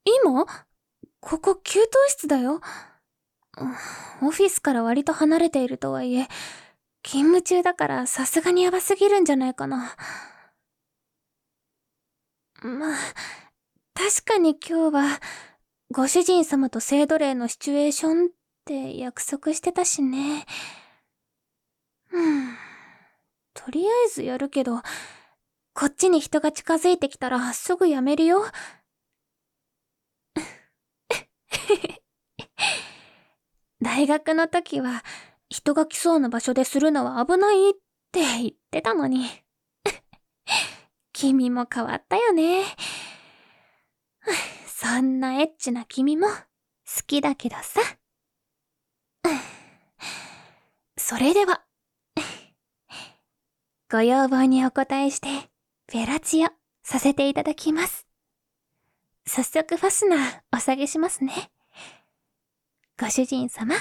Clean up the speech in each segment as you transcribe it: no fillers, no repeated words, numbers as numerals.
今？ここ給湯室だよ。オフィスから割と離れているとはいえ、勤務中だからさすがにヤバすぎるんじゃないかな。まあ、確かに今日は、ご主人様と聖奴隷のシチュエーションって約束してたしね。とりあえずやるけど、こっちに人が近づいてきたらすぐやめるよ。大学の時は、人が来そうな場所でするのは危ないって言ってたのに。君も変わったよね。そんなエッチな君も好きだけどさ。それでは、ご要望にお答えして、ベラチオさせていただきます。早速ファスナーお下げしますね。ご主人様。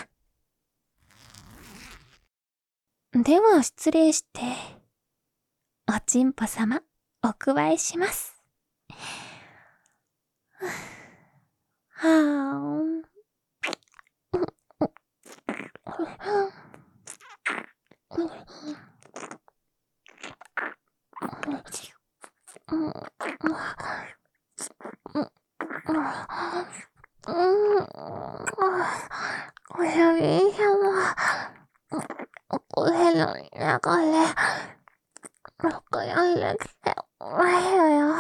では失礼して、おちんぽ様お加えします。はーん。ご主人様、お部屋の中で、僕読んできてますよ。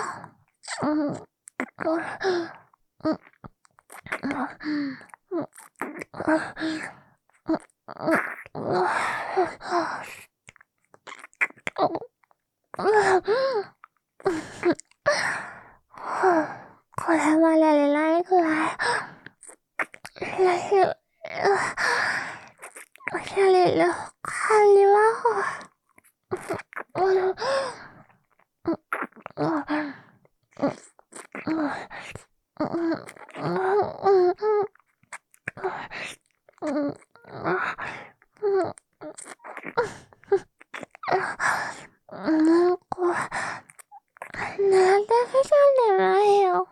これまでにないくらい、おしゃれな感じは、なんできたんじゃないよ。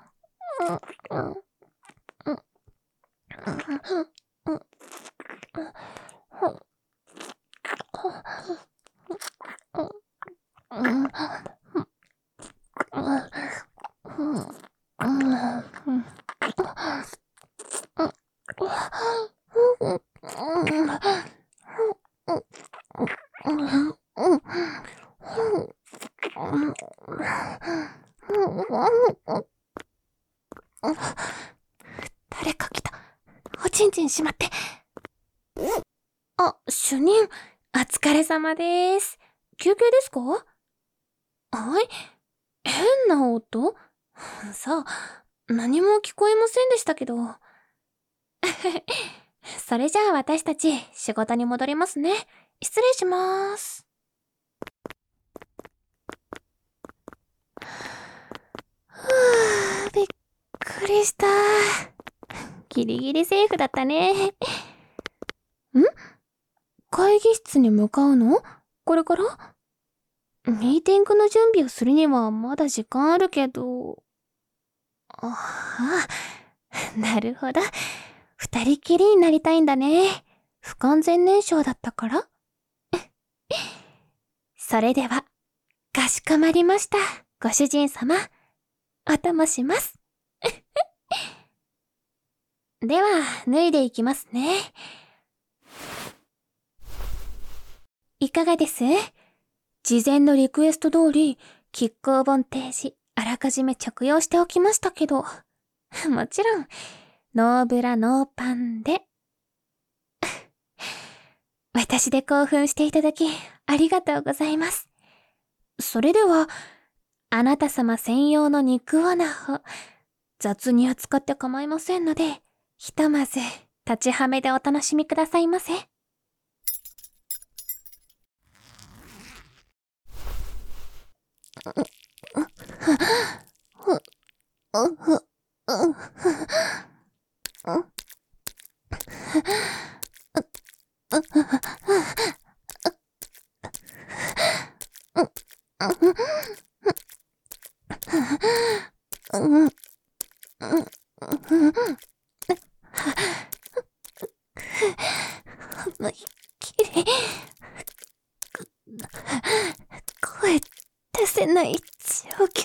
誰か来た。おちんちんしまって。あ、主任、お疲れ様です。休憩ですか？はい？変な音？さあ、何も聞こえませんでしたけど。それじゃあ私たち仕事に戻りますね。失礼します。びっくりした。ギリギリセーフだったね。ん？会議室に向かうの？これから？ミーティングの準備をするにはまだ時間あるけど。ああ、なるほど。二人きりになりたいんだね。不完全燃焼だったから？それでは、かしこまりました。ご主人様、お供します。では、脱いでいきますね。いかがです？事前のリクエスト通り、キックオボン提示、あらかじめ着用しておきましたけど、もちろん、ノーブラノーパンで。私で興奮していただき、ありがとうございます。それでは、あなた様専用の肉オナホ、雑に扱って構いませんので、ひとまず、立ちはめでお楽しみくださいませ。 思いっきり声出せない状況。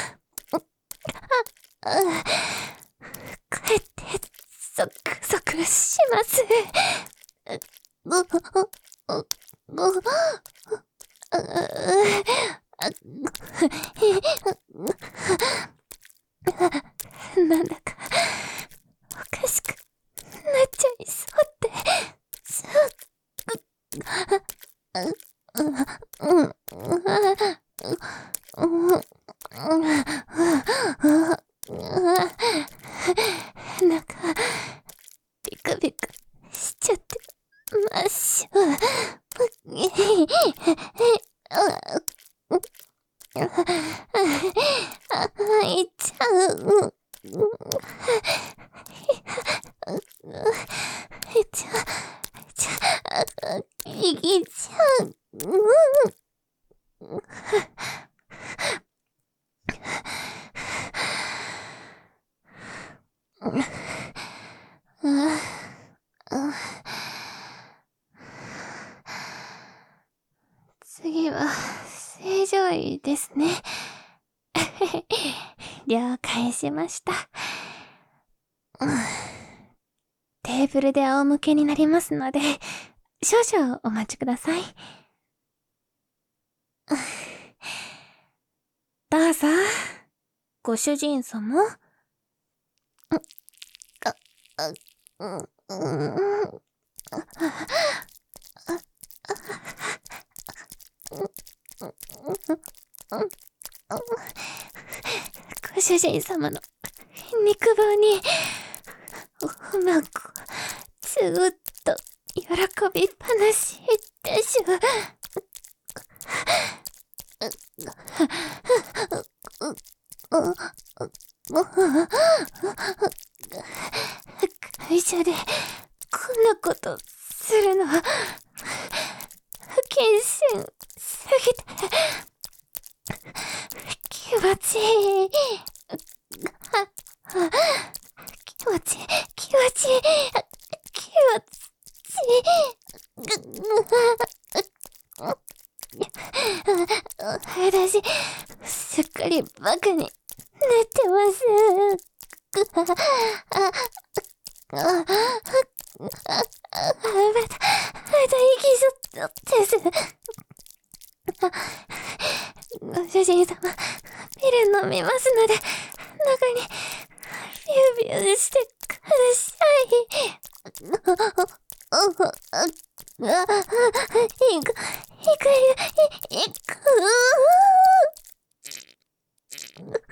帰ってゾクゾクします。なんだかおかしくなっちゃいそうって。なんかビクビクしちゃってましょ。いっちゃう。いっちゃう。次は正常位ですね。了解しました。テーブルで仰向けになりますので、少々お待ちください。どうぞ、ご主人様。ご主人様の肉棒におまこずーっと喜びっぱなしでしょ。会社でこんなことするのは不謹慎すぎて気持ちいい。気持ちいい。気持ちいい。気持ちいい。私、すっかりバカになってます。また息ちょっとです。ご主人様、ピル飲みますので、中にビュービューしてください。行く。